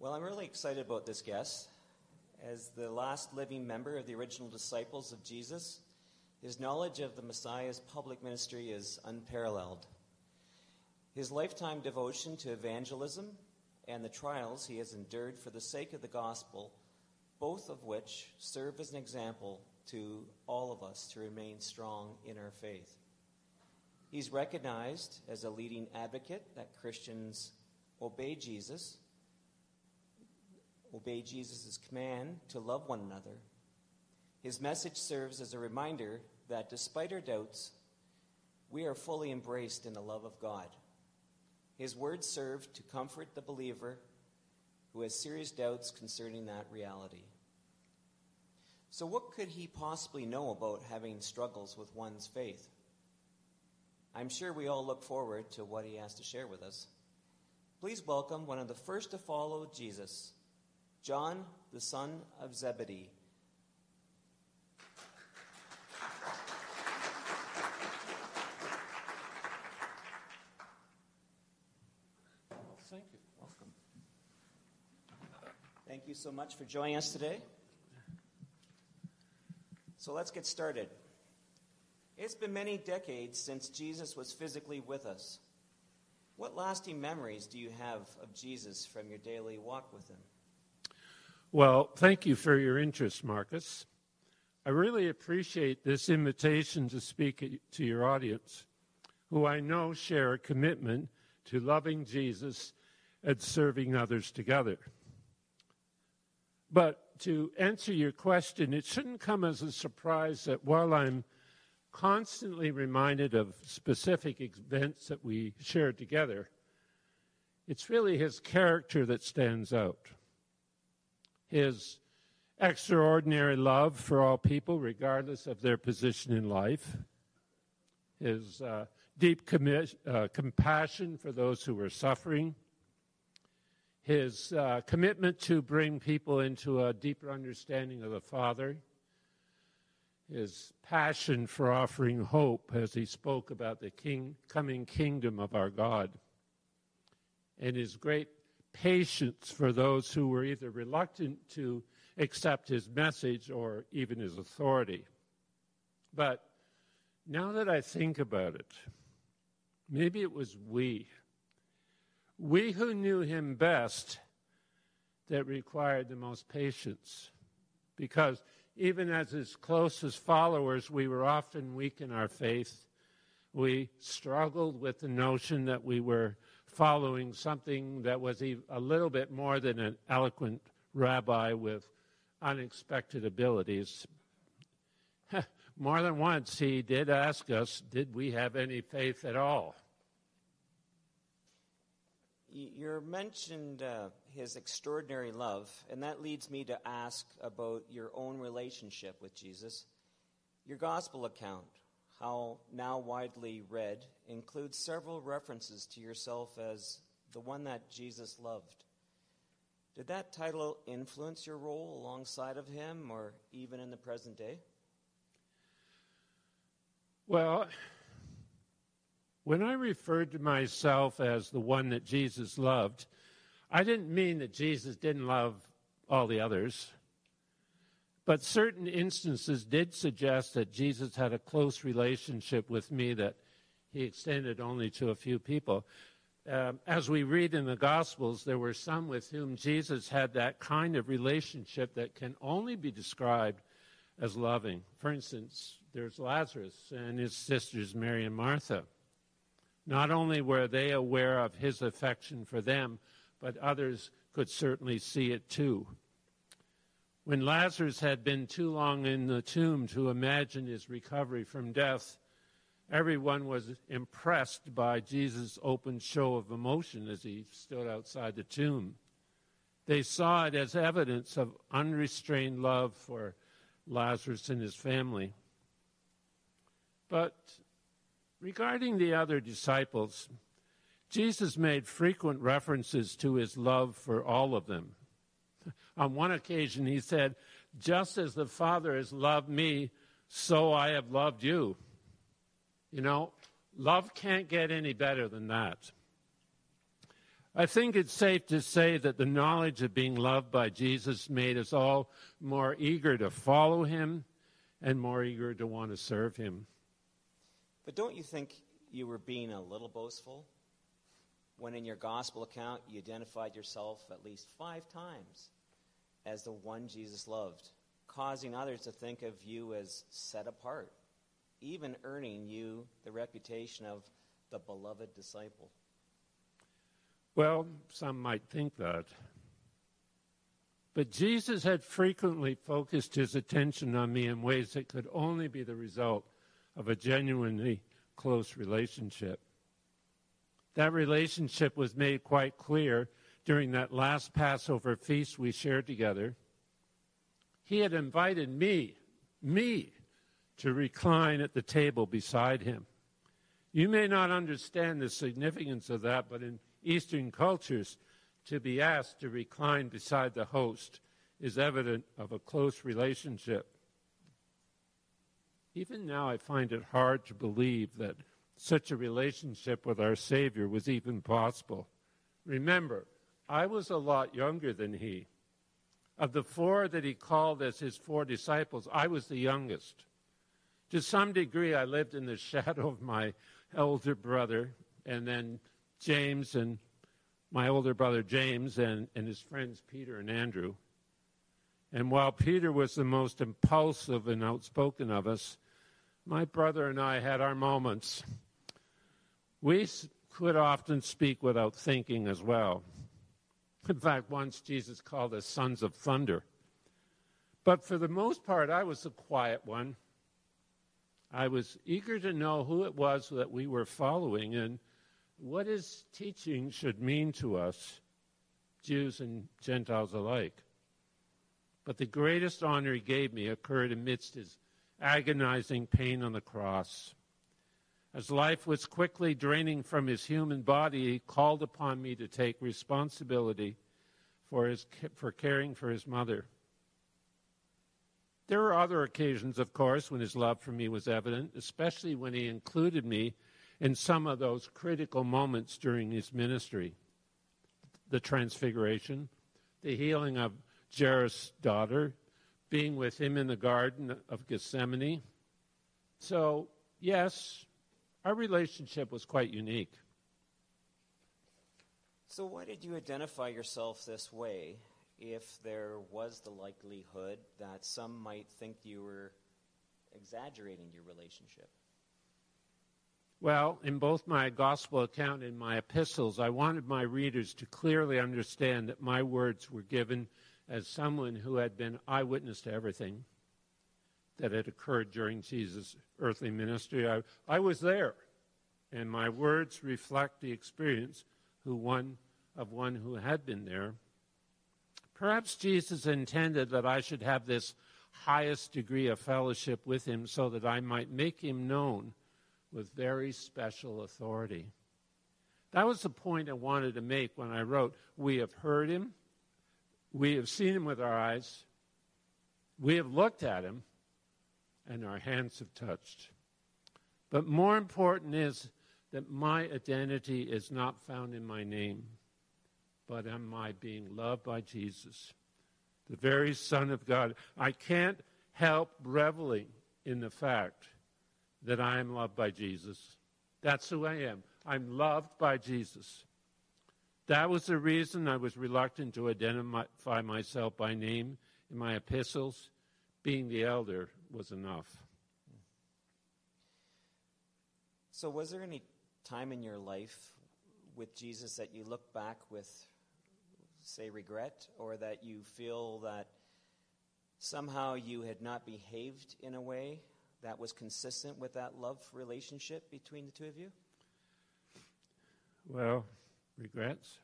Well, I'm really excited about this guest. As the last living member of the original disciples of Jesus, his knowledge of the Messiah's public ministry is unparalleled. His lifetime devotion to evangelism and the trials he has endured for the sake of the gospel, both of which serve as an example to all of us to remain strong in our faith. He's recognized as a leading advocate that Christians obey Jesus' command to love one another. His message serves as a reminder that despite our doubts, we are fully embraced in the love of God. His words serve to comfort the believer who has serious doubts concerning that reality. So what could he possibly know about having struggles with one's faith? I'm sure we all look forward to what he has to share with us. Please welcome one of the first to follow Jesus, John, the son of Zebedee. Thank you. Welcome. Thank you so much for joining us today. So let's get started. It's been many decades since Jesus was physically with us. What lasting memories do you have of Jesus from your daily walk with him? Well, thank you for your interest, Marcus. I really appreciate this invitation to speak to your audience, who I know share a commitment to loving Jesus and serving others together. But to answer your question, it shouldn't come as a surprise that while I'm constantly reminded of specific events that we shared together, it's really his character that stands out. His extraordinary love for all people, regardless of their position in life. His deep compassion for those who were suffering. His commitment to bring people into a deeper understanding of the Father. His passion for offering hope as he spoke about the coming kingdom of our God. And his great patience for those who were either reluctant to accept his message or even his authority. But now that I think about it, maybe it was we who knew him best, that required the most patience. Because even as his closest followers, we were often weak in our faith. We struggled with the notion that we were following something that was a little bit more than an eloquent rabbi with unexpected abilities. More than once, he did ask us, did we have any faith at all? You mentioned his extraordinary love, and that leads me to ask about your own relationship with Jesus. Your gospel account, how now widely read, includes several references to yourself as the one that Jesus loved. Did that title influence your role alongside of him, or even in the present day? Well, when I referred to myself as the one that Jesus loved, I didn't mean that Jesus didn't love all the others. But certain instances did suggest that Jesus had a close relationship with me that he extended only to a few people. As we read in the Gospels, there were some with whom Jesus had that kind of relationship that can only be described as loving. For instance, there's Lazarus and his sisters Mary and Martha. Not only were they aware of his affection for them, but others could certainly see it too. When Lazarus had been too long in the tomb to imagine his recovery from death, everyone was impressed by Jesus' open show of emotion as he stood outside the tomb. They saw it as evidence of unrestrained love for Lazarus and his family. But regarding the other disciples, Jesus made frequent references to his love for all of them. On one occasion, he said, "Just as the Father has loved me, so I have loved you." You know, love can't get any better than that. I think it's safe to say that the knowledge of being loved by Jesus made us all more eager to follow him and more eager to want to serve him. But don't you think you were being a little boastful when in your gospel account you identified yourself at least 5 times as the one Jesus loved, causing others to think of you as set apart, even earning you the reputation of the beloved disciple? Well, some might think that. But Jesus had frequently focused his attention on me in ways that could only be the result of a genuinely close relationship. That relationship was made quite clear during that last Passover feast we shared together. He had invited me to recline at the table beside him. You may not understand the significance of that, but in Eastern cultures, to be asked to recline beside the host is evident of a close relationship. Even now, I find it hard to believe that such a relationship with our Savior was even possible. Remember, I was a lot younger than he. Of the 4 that he called as his 4 disciples, I was the youngest. To some degree, I lived in the shadow of my elder brother, and then James and my older brother James and his friends Peter and Andrew. And while Peter was the most impulsive and outspoken of us, my brother and I had our moments. We could often speak without thinking as well. In fact, once Jesus called us sons of thunder. But for the most part, I was the quiet one. I was eager to know who it was that we were following and what his teaching should mean to us, Jews and Gentiles alike. But the greatest honor he gave me occurred amidst his agonizing pain on the cross. As life was quickly draining from his human body, he called upon me to take responsibility for caring for his mother. There were other occasions, of course, when his love for me was evident, especially when he included me in some of those critical moments during his ministry. The transfiguration, the healing of Jairus' daughter, being with him in the Garden of Gethsemane. So, yes, our relationship was quite unique. So why did you identify yourself this way if there was the likelihood that some might think you were exaggerating your relationship? Well, in both my gospel account and my epistles, I wanted my readers to clearly understand that my words were given as someone who had been eyewitness to everything that had occurred during Jesus' earthly ministry. I was there, and my words reflect the experience of one who had been there. Perhaps Jesus intended that I should have this highest degree of fellowship with him so that I might make him known with very special authority. That was the point I wanted to make when I wrote, we have heard him, we have seen him with our eyes, we have looked at him, and our hands have touched. But more important is that my identity is not found in my name, but in my being loved by Jesus, the very Son of God. I can't help reveling in the fact that I am loved by Jesus. That's who I am. I'm loved by Jesus. That was the reason I was reluctant to identify myself by name in my epistles. Being the elder was enough. So was there any time in your life with Jesus that you look back with, say, regret, or that you feel that somehow you had not behaved in a way that was consistent with that love relationship between the two of you? Well, regrets?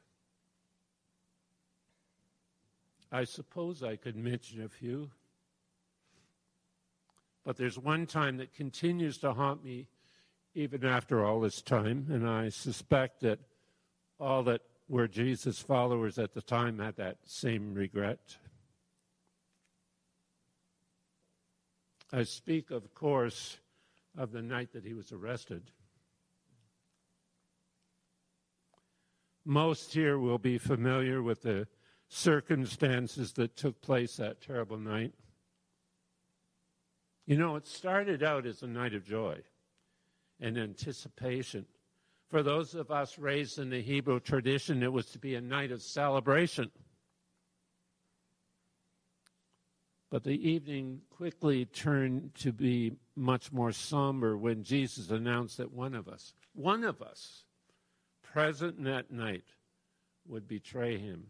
I suppose I could mention a few. But there's one time that continues to haunt me even after all this time, and I suspect that all that were Jesus' followers at the time had that same regret. I speak, of course, of the night that he was arrested. Most here will be familiar with the circumstances that took place that terrible night. You know, it started out as a night of joy and anticipation. For those of us raised in the Hebrew tradition, it was to be a night of celebration. But the evening quickly turned to be much more somber when Jesus announced that one of us, present that night, would betray him.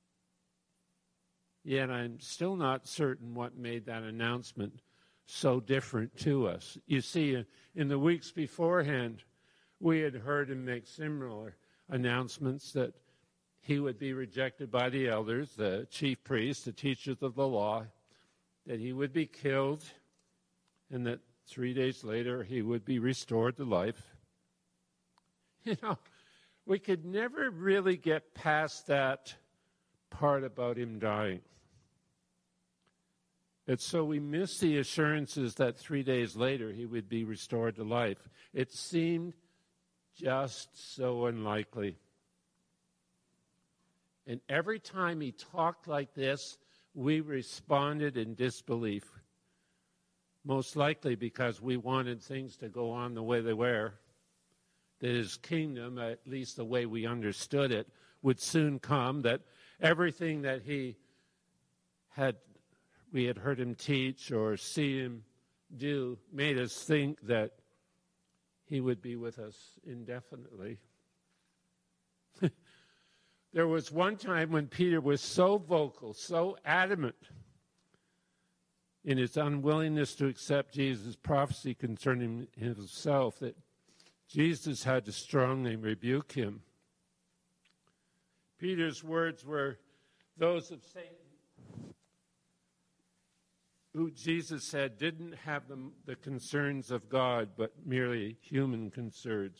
Yet I'm still not certain what made that announcement so different to us. You see, in the weeks beforehand, we had heard him make similar announcements that he would be rejected by the elders, the chief priests, the teachers of the law, that he would be killed, and that 3 days later he would be restored to life. You know, we could never really get past that part about him dying. And so we missed the assurances that 3 days later he would be restored to life. It seemed just so unlikely. And every time he talked like this, we responded in disbelief, most likely because we wanted things to go on the way they were, that his kingdom, at least the way we understood it, would soon come, that everything that we had heard him teach or see him do made us think that he would be with us indefinitely. There was one time when Peter was so vocal, so adamant in his unwillingness to accept Jesus' prophecy concerning himself that Jesus had to strongly rebuke him. Peter's words were those of Satan, who Jesus said didn't have the concerns of God, but merely human concerns.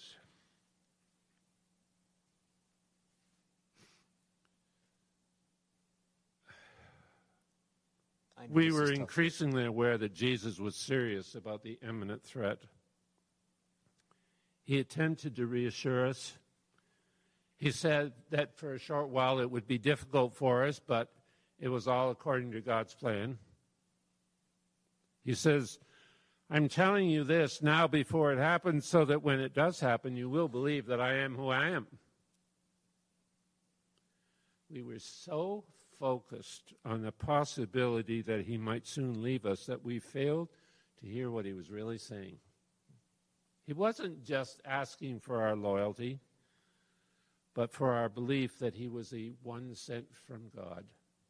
We were increasingly aware that Jesus was serious about the imminent threat. He attempted to reassure us. He said that for a short while it would be difficult for us, but it was all according to God's plan. He says, I'm telling you this now before it happens so that when it does happen, you will believe that I am who I am. We were so focused on the possibility that he might soon leave us that we failed to hear what he was really saying. He wasn't just asking for our loyalty, but for our belief that he was the one sent from God.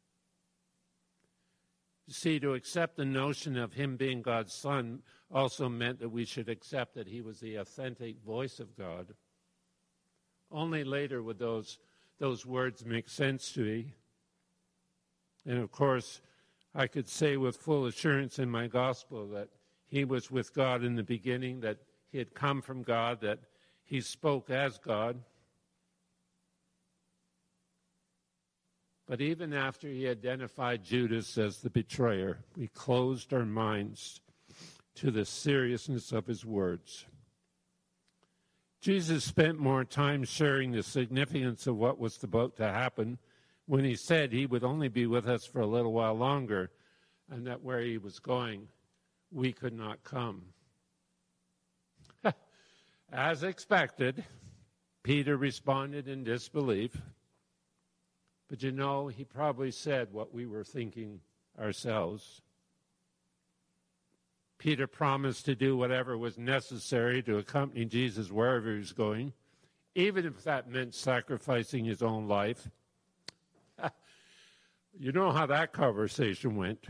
You see, to accept the notion of him being God's son also meant that we should accept that he was the authentic voice of God. Only later would those words make sense to me. And of course, I could say with full assurance in my gospel that he was with God in the beginning, that he had come from God, that he spoke as God. But even after he identified Judas as the betrayer, we closed our minds to the seriousness of his words. Jesus spent more time sharing the significance of what was about to happen when he said he would only be with us for a little while longer, and that where he was going, we could not come. As expected, Peter responded in disbelief. But you know, he probably said what we were thinking ourselves. Peter promised to do whatever was necessary to accompany Jesus wherever he was going, even if that meant sacrificing his own life. You know how that conversation went.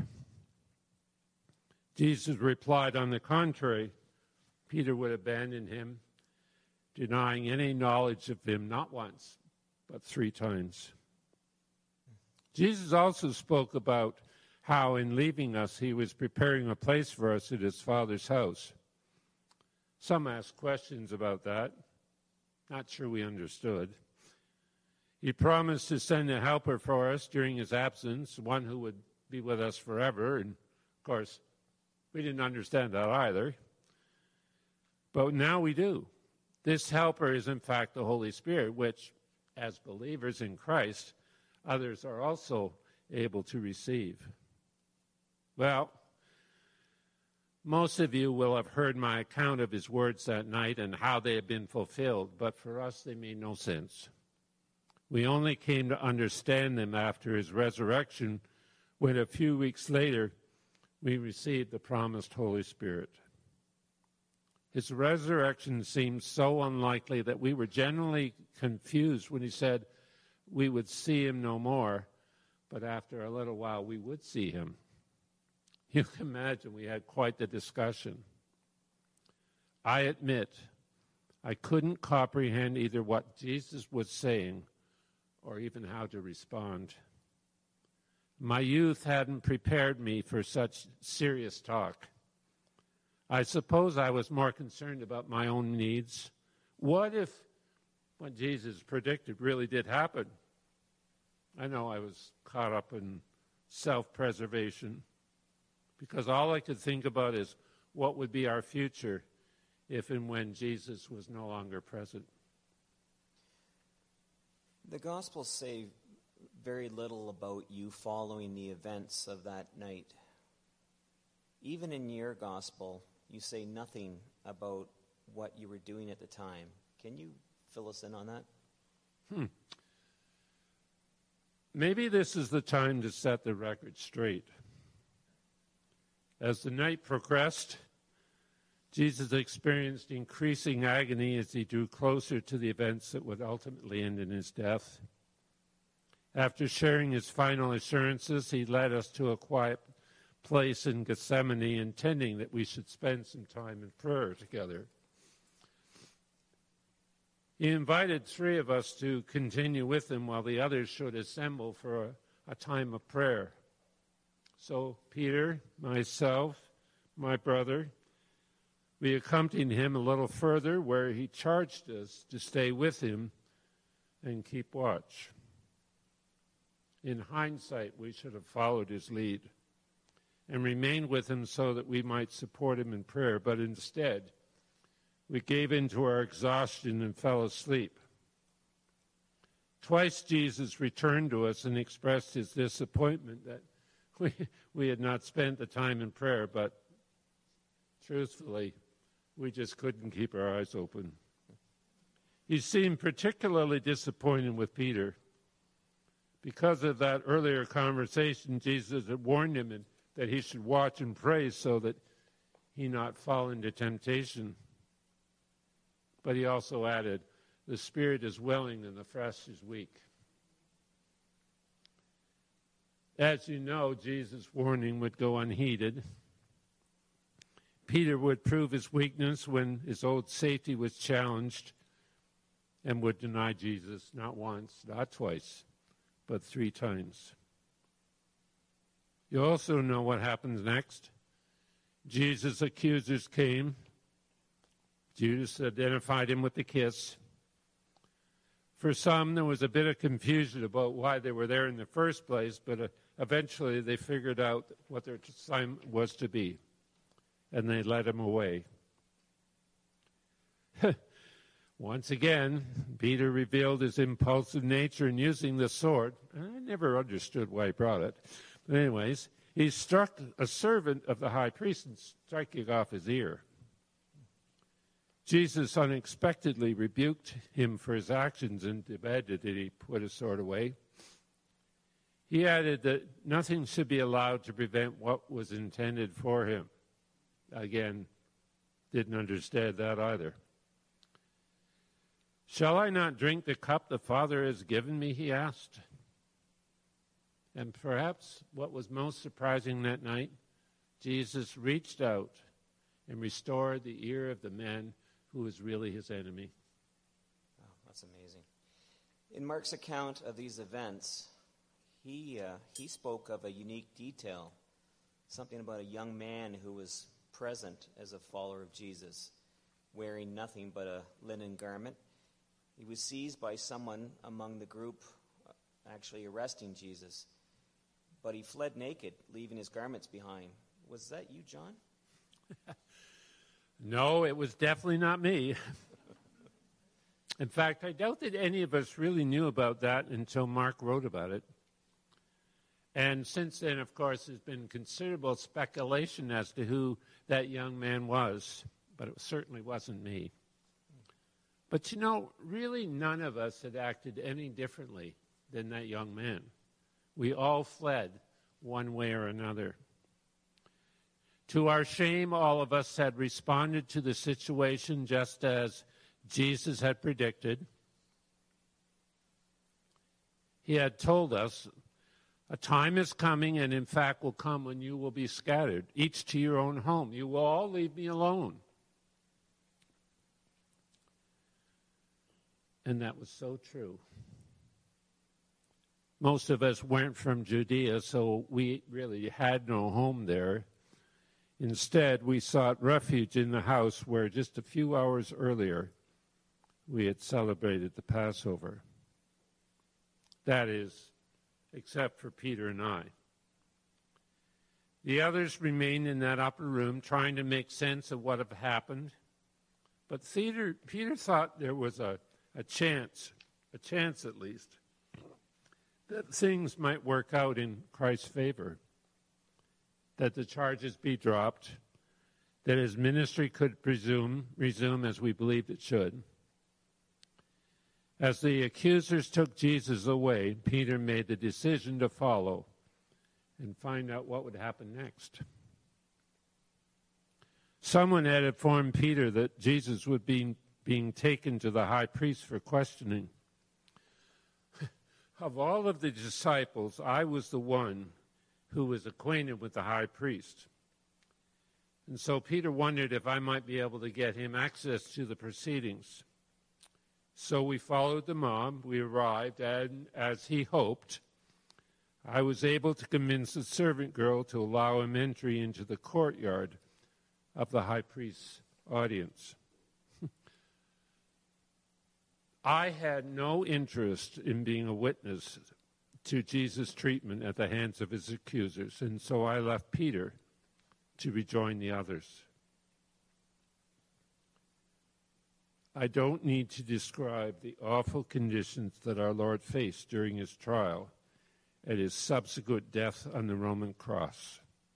Jesus replied, on the contrary, Peter would abandon him, denying any knowledge of him not once, but 3 times. Jesus also spoke about how in leaving us he was preparing a place for us at his Father's house. Some asked questions about that. Not sure we understood. He promised to send a helper for us during his absence, one who would be with us forever. And, of course, we didn't understand that either. But now we do. This helper is, in fact, the Holy Spirit, which as believers in Christ, others are also able to receive. Well, most of you will have heard my account of his words that night and how they have been fulfilled, but for us they made no sense. We only came to understand them after his resurrection, when a few weeks later we received the promised Holy Spirit. His resurrection seemed so unlikely that we were generally confused when he said we would see him no more, but after a little while we would see him. You can imagine we had quite the discussion. I admit I couldn't comprehend either what Jesus was saying or even how to respond. My youth hadn't prepared me for such serious talk. I suppose I was more concerned about my own needs. What if what Jesus predicted really did happen? I know I was caught up in self-preservation because all I could think about is what would be our future if and when Jesus was no longer present. The Gospels say very little about you following the events of that night. Even in your Gospel, you say nothing about what you were doing at the time. Can you fill us in on that? Maybe this is the time to set the record straight. As the night progressed, Jesus experienced increasing agony as he drew closer to the events that would ultimately end in his death. After sharing his final assurances, he led us to a quiet place in Gethsemane, intending that we should spend some time in prayer together. He invited 3 of us to continue with him while the others should assemble for a time of prayer. So Peter, myself, my brother, we accompanied him a little further where he charged us to stay with him and keep watch. In hindsight, we should have followed his lead and remained with him so that we might support him in prayer, but instead, we gave in to our exhaustion and fell asleep. Twice Jesus returned to us and expressed his disappointment that we had not spent the time in prayer, but truthfully, we just couldn't keep our eyes open. He seemed particularly disappointed with Peter. Because of that earlier conversation, Jesus had warned him that he should watch and pray so that he not fall into temptation. But he also added, the spirit is willing and the flesh is weak. As you know, Jesus' warning would go unheeded. Peter would prove his weakness when his old safety was challenged and would deny Jesus not once, not twice, but 3 times. You also know what happens next. Jesus' accusers came. Judas identified him with the kiss. For some, there was a bit of confusion about why they were there in the first place, but eventually they figured out what their assignment was to be, and they led him away. Once again, Peter revealed his impulsive nature in using the sword. I never understood why he brought it. But anyways, he struck a servant of the high priest and striking off his ear. Jesus unexpectedly rebuked him for his actions and demanded that he put his sword away. He added that nothing should be allowed to prevent what was intended for him. Again, didn't understand that either. Shall I not drink the cup the Father has given me, he asked. And perhaps what was most surprising that night, Jesus reached out and restored the ear of the man who was really his enemy. Oh, that's amazing. In Mark's account of these events, he spoke of a unique detail, something about a young man who was present as a follower of Jesus, wearing nothing but a linen garment. He was seized by someone among the group actually arresting Jesus, but he fled naked, leaving his garments behind. Was that you, John? No, it was definitely not me. In fact, I doubt that any of us really knew about that until Mark wrote about it. And since then, of course, there's been considerable speculation as to who that young man was, but it certainly wasn't me. But really none of us had acted any differently than that young man. We all fled one way or another. To our shame, all of us had responded to the situation just as Jesus had predicted. He had told us, a time is coming, and in fact will come when you will be scattered, each to your own home. You will all leave me alone. And that was so true. Most of us weren't from Judea, so we really had no home there. Instead, we sought refuge in the house where just a few hours earlier we had celebrated the Passover. That is, except for Peter and I. The others remained in that upper room trying to make sense of what had happened. But Peter thought there was a chance at least, that things might work out in Christ's favor, that the charges be dropped, that his ministry could resume as we believed it should. As the accusers took Jesus away, Peter made the decision to follow and find out what would happen next. Someone had informed Peter that Jesus would be being taken to the high priest for questioning. Of all of the disciples, I was the one who was acquainted with the high priest. And so Peter wondered if I might be able to get him access to the proceedings. So we followed the mob. We arrived, and as he hoped, I was able to convince the servant girl to allow him entry into the courtyard of the high priest's audience. I had no interest in being a witness to Jesus' treatment at the hands of his accusers, and so I left Peter to rejoin the others. I don't need to describe the awful conditions that our Lord faced during his trial and his subsequent death on the Roman cross.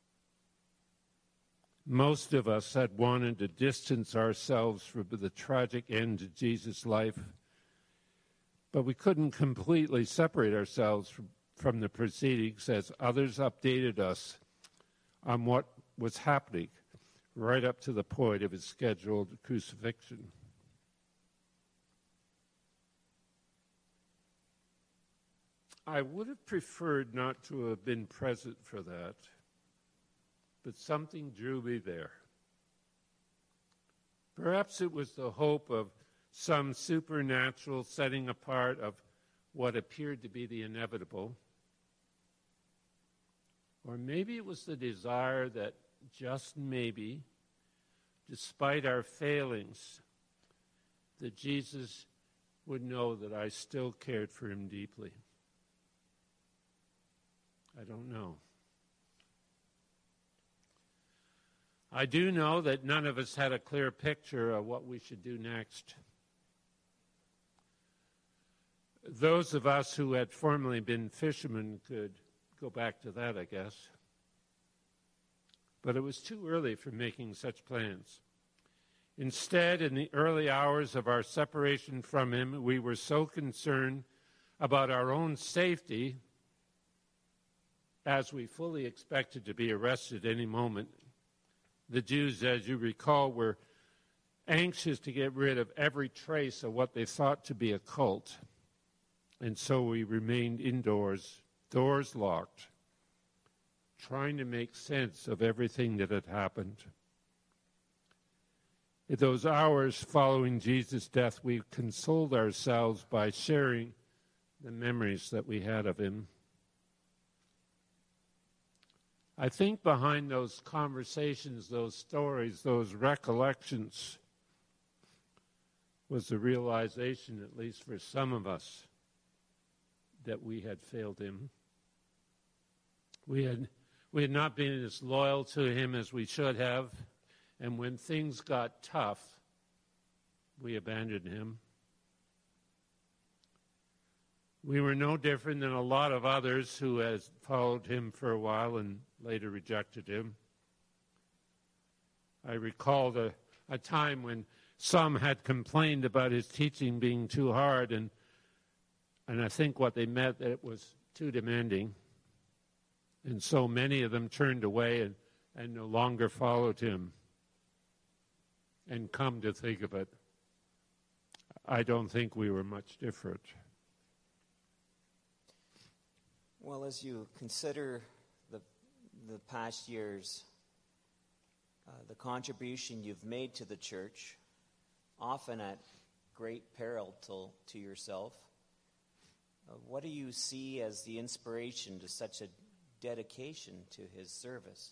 Most of us had wanted to distance ourselves from the tragic end to Jesus' life, but we couldn't completely separate ourselves from the proceedings as others updated us on what was happening right up to the point of his scheduled crucifixion. I would have preferred not to have been present for that, but something drew me there. Perhaps it was the hope of some supernatural setting apart of what appeared to be the inevitable. Or maybe it was the desire that just maybe, despite our failings, that Jesus would know that I still cared for him deeply. I don't know. I do know that none of us had a clear picture of what we should do next. Those of us who had formerly been fishermen could go back to that, I guess. But it was too early for making such plans. Instead, in the early hours of our separation from him, we were so concerned about our own safety, as we fully expected to be arrested any moment. The Jews, as you recall, were anxious to get rid of every trace of what they thought to be a cult. And so we remained indoors, doors locked, trying to make sense of everything that had happened. In those hours following Jesus' death, we consoled ourselves by sharing the memories that we had of him. I think behind those conversations, those stories, those recollections, was the realization, at least for some of us, that we had failed him. We had not been as loyal to him as we should have, and when things got tough, we abandoned him. We were no different than a lot of others who had followed him for a while and later rejected him. I recall a time when some had complained about his teaching being too hard, and I think what they meant that it was too demanding. And so many of them turned away and no longer followed him. And come to think of it, I don't think we were much different. Well, as you consider the past years, the contribution you've made to the church, often at great peril to yourself, what do you see as the inspiration to such a dedication to his service?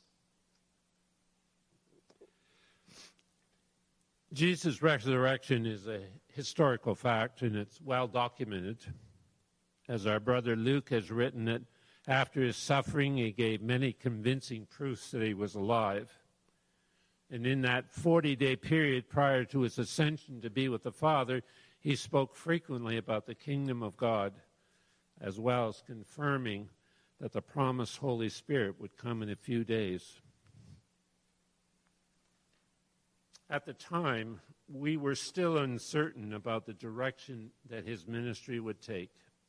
Jesus' resurrection is a historical fact, and it's well documented. As our brother Luke has written it, after his suffering, he gave many convincing proofs that he was alive. And in that 40-day period prior to his ascension to be with the Father, he spoke frequently about the kingdom of God, as well as confirming that the promised Holy Spirit would come in a few days. At the time, we were still uncertain about the direction that his ministry would take.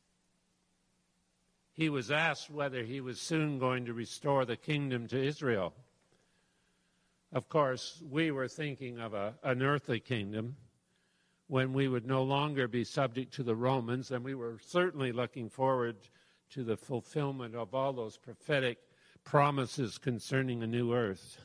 He was asked whether he was soon going to restore the kingdom to Israel. Of course, we were thinking of an earthly kingdom when we would no longer be subject to the Romans, and we were certainly looking forward to the fulfillment of all those prophetic promises concerning a new earth.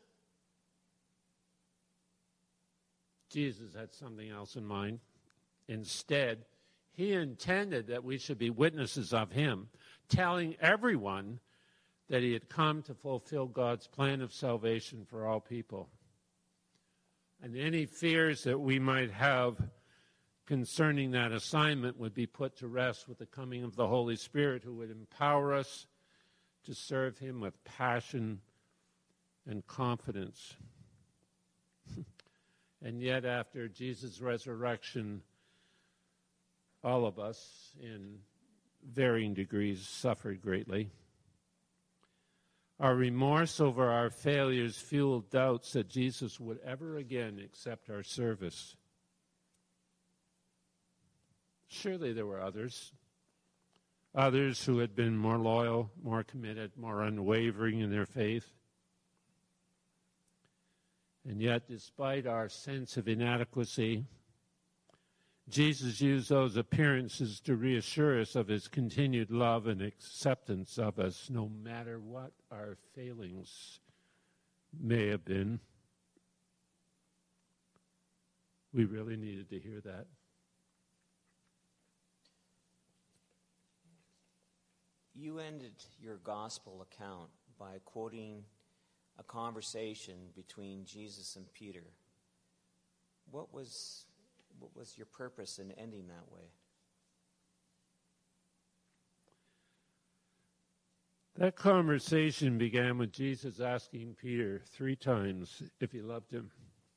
Jesus had something else in mind. Instead, he intended that we should be witnesses of him, telling everyone that he had come to fulfill God's plan of salvation for all people. And any fears that we might have concerning that assignment would be put to rest with the coming of the Holy Spirit, who would empower us to serve him with passion and confidence. And yet, after Jesus' resurrection, all of us, in varying degrees, suffered greatly. Our remorse over our failures fueled doubts that Jesus would ever again accept our service. Surely there were others who had been more loyal, more committed, more unwavering in their faith. And yet, despite our sense of inadequacy, Jesus used those appearances to reassure us of his continued love and acceptance of us, no matter what our failings may have been. We really needed to hear that. You ended your gospel account by quoting a conversation between Jesus and Peter. What was your purpose in ending that way? That conversation began with Jesus asking Peter 3 times if he loved him.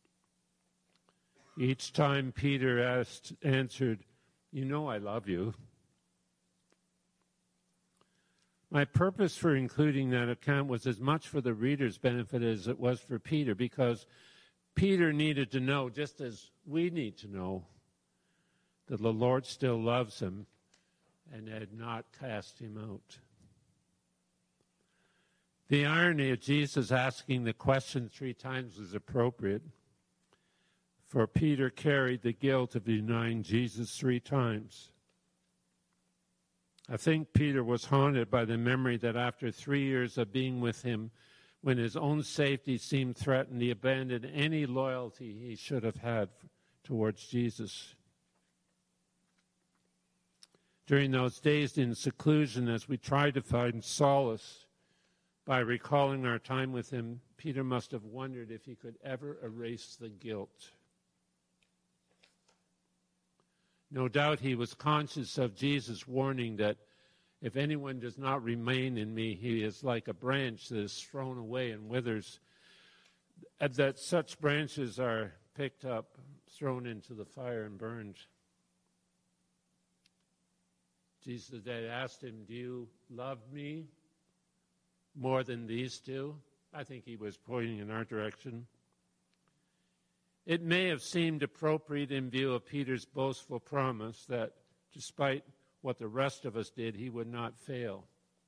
Each time Peter answered, "You know I love you." My purpose for including that account was as much for the reader's benefit as it was for Peter, because Peter needed to know, just as we need to know, that the Lord still loves him and had not cast him out. The irony of Jesus asking the question 3 times was appropriate, for Peter carried the guilt of denying Jesus 3 times. I think Peter was haunted by the memory that after 3 years of being with him, when his own safety seemed threatened, he abandoned any loyalty he should have had towards Jesus. During those days in seclusion, as we tried to find solace by recalling our time with him, Peter must have wondered if he could ever erase the guilt. No doubt he was conscious of Jesus' warning that if anyone does not remain in me, he is like a branch that is thrown away and withers, that such branches are picked up, thrown into the fire and burned. Jesus had asked him, "Do you love me more than these do?" I think he was pointing in our direction. It may have seemed appropriate in view of Peter's boastful promise that despite what the rest of us did, he would not fail.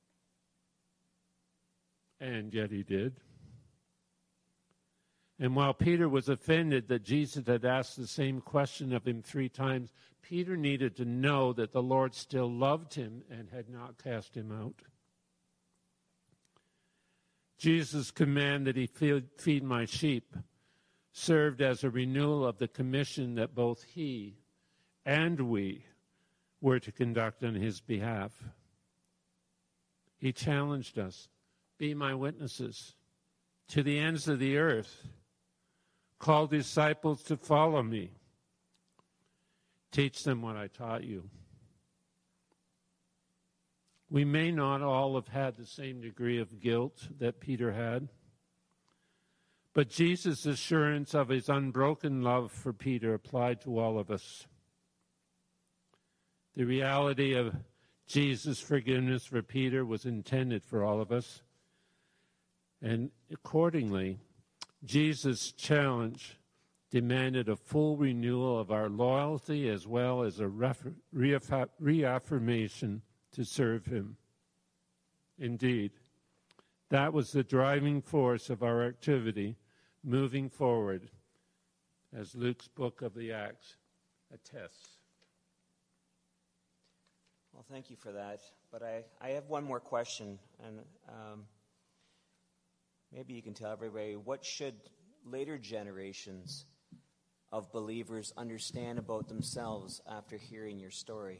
And yet he did. And while Peter was offended that Jesus had asked the same question of him 3 times, Peter needed to know that the Lord still loved him and had not cast him out. Jesus' command that he feed my sheep served as a renewal of the commission that both he and we were to conduct on his behalf. He challenged us, "Be my witnesses to the ends of the earth. Call disciples to follow me. Teach them what I taught you." We may not all have had the same degree of guilt that Peter had, but Jesus' assurance of his unbroken love for Peter applied to all of us. The reality of Jesus' forgiveness for Peter was intended for all of us, and accordingly, Jesus' challenge demanded a full renewal of our loyalty as well as a reaffirmation to serve him. Indeed, that was the driving force of our activity moving forward, as Luke's book of the Acts attests. Well, thank you for that. But I have one more question, and maybe you can tell everybody, what should later generations of believers understand about themselves after hearing your story?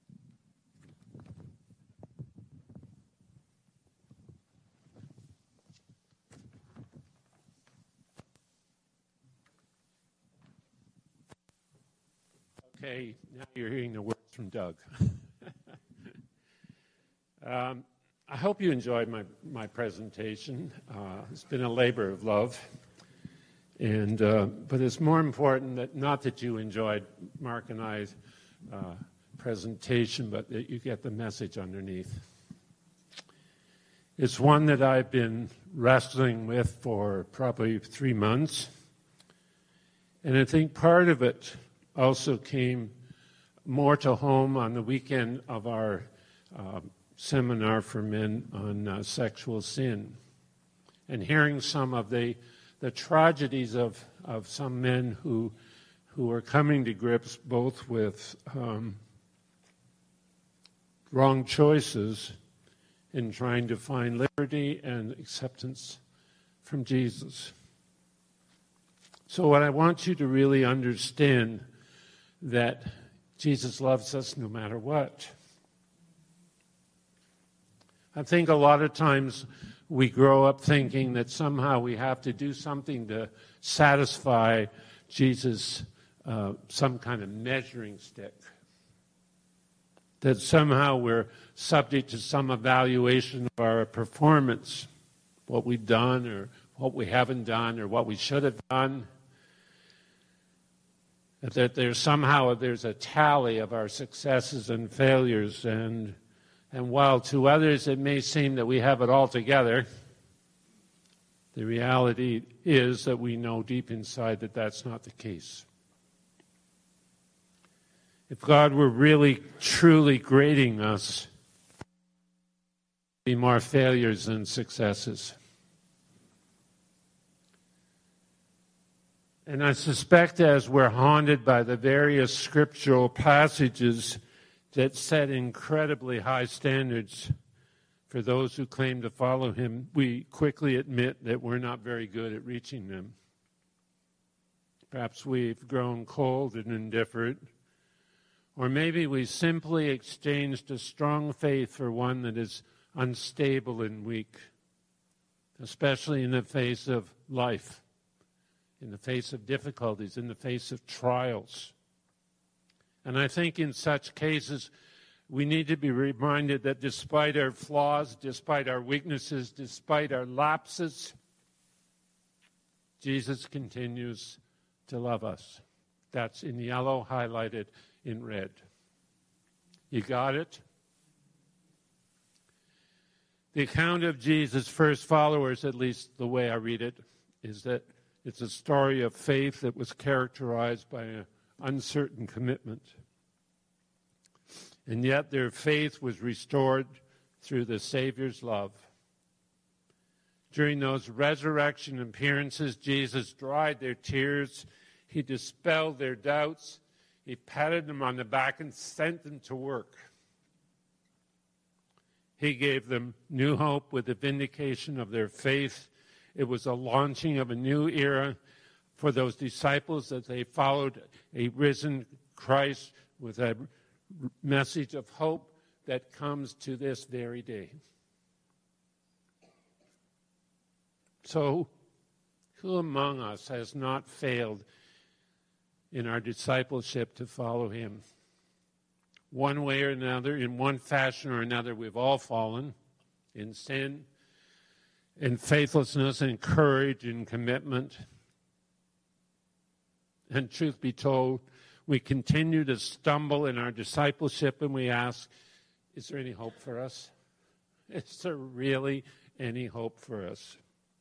Okay, now you're hearing the words from Doug. I hope you enjoyed my presentation. It's been a labor of love. But it's more important that not that you enjoyed Mark and I's presentation, but that you get the message underneath. It's one that I've been wrestling with for probably 3 months. And I think part of it also came more to home on the weekend of our seminar for men on sexual sin. And hearing some of the tragedies of some men who are coming to grips both with wrong choices in trying to find liberty and acceptance from Jesus. So what I want you to really understand that Jesus loves us no matter what. I think a lot of times we grow up thinking that somehow we have to do something to satisfy Jesus, some kind of measuring stick. That somehow we're subject to some evaluation of our performance, what we've done or what we haven't done or what we should have done. That there's a tally of our successes and failures, and while to others it may seem that we have it all together, the reality is that we know deep inside that that's not the case. If God were really, truly grading us, there would be more failures than successes. And I suspect as we're haunted by the various scriptural passages that set incredibly high standards for those who claim to follow him, we quickly admit that we're not very good at reaching them. Perhaps we've grown cold and indifferent, or maybe we simply exchanged a strong faith for one that is unstable and weak, especially in the face of life, in the face of difficulties, in the face of trials. And I think in such cases, we need to be reminded that despite our flaws, despite our weaknesses, despite our lapses, Jesus continues to love us. That's in yellow, highlighted in red. You got it? The account of Jesus' first followers, at least the way I read it, is that it's a story of faith that was characterized by an uncertain commitment. And yet their faith was restored through the Savior's love. During those resurrection appearances, Jesus dried their tears. He dispelled their doubts. He patted them on the back and sent them to work. He gave them new hope with the vindication of their faith. It was a launching of a new era for those disciples as they followed a risen Christ with a message of hope that comes to this very day. So, who among us has not failed in our discipleship to follow him? One way or another, in one fashion or another, we've all fallen in sin, in faithlessness, and courage, and commitment. And truth be told, we continue to stumble in our discipleship, and we ask, is there any hope for us? Is there really any hope for us?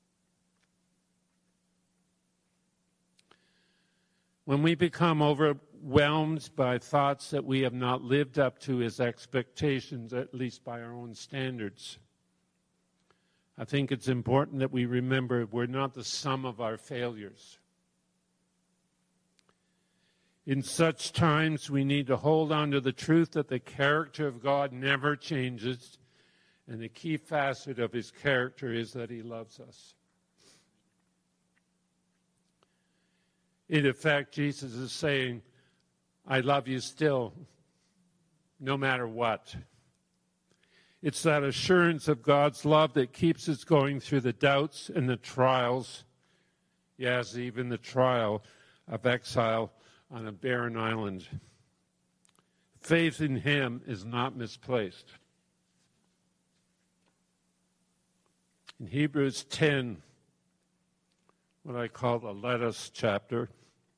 When we become overwhelmed by thoughts that we have not lived up to his expectations, at least by our own standards, I think it's important that we remember we're not the sum of our failures. In such times, we need to hold on to the truth that the character of God never changes, and the key facet of his character is that he loves us. In effect, Jesus is saying, I love you still, no matter what. It's that assurance of God's love that keeps us going through the doubts and the trials, yes, even the trial of exile on a barren island. Faith in him is not misplaced. In Hebrews 10, what I call the let us chapter,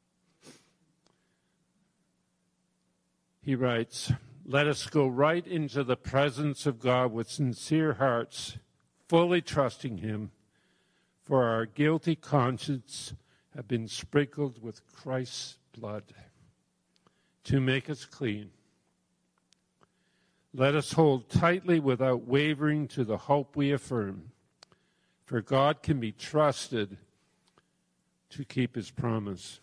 he writes, let us go right into the presence of God with sincere hearts, fully trusting him, for our guilty conscience have been sprinkled with Christ's blood to make us clean. Let us hold tightly without wavering to the hope we affirm, for God can be trusted to keep his promise.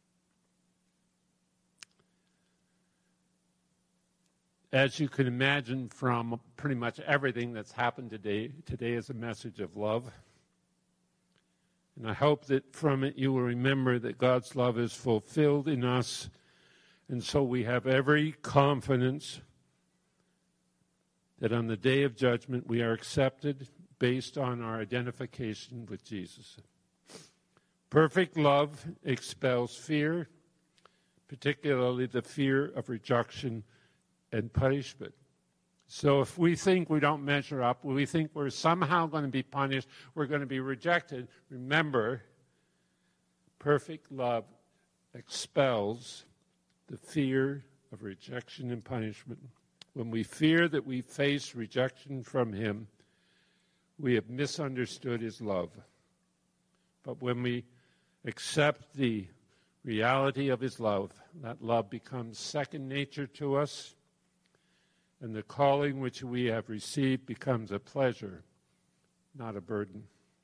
As you can imagine from pretty much everything that's happened today is a message of love. And I hope that from it you will remember that God's love is fulfilled in us, and so we have every confidence that on the day of judgment we are accepted based on our identification with Jesus. Perfect love expels fear, particularly the fear of rejection and punishment. So if we think we don't measure up, we think we're somehow going to be punished, we're going to be rejected, remember, perfect love expels the fear of rejection and punishment. When we fear that we face rejection from him, we have misunderstood his love. But when we accept the reality of his love, that love becomes second nature to us, and the calling which we have received becomes a pleasure, not a burden.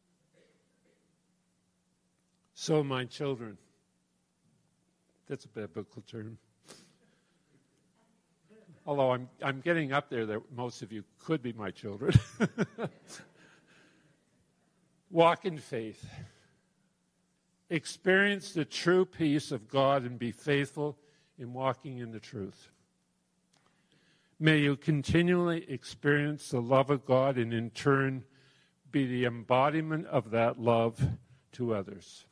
So, my children, that's a biblical term. Although I'm getting up there that most of you could be my children. Walk in faith. Experience the true peace of God and be faithful in walking in the truth. May you continually experience the love of God and in turn be the embodiment of that love to others.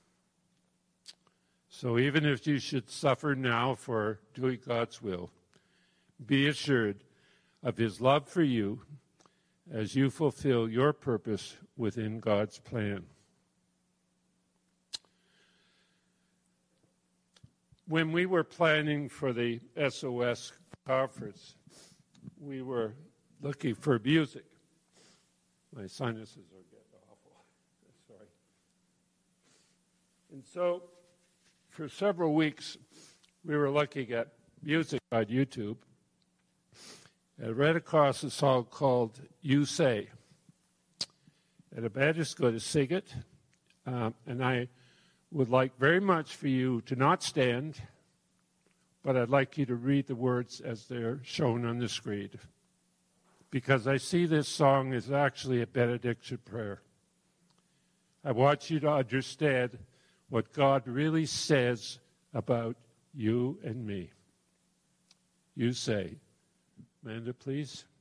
So even if you should suffer now for doing God's will, be assured of his love for you as you fulfill your purpose within God's plan. When we were planning for the SOS conference, we were looking for music. My sinuses are getting awful. Sorry. And so, for several weeks, we were looking at music on YouTube. I read across a song called You Say. And I'm just going to sing it. And I would like very much for you to not stand, but I'd like you to read the words as they're shown on the screen. Because I see this song as actually a benediction prayer. I want you to understand what God really says about you and me. You say, Amanda, please.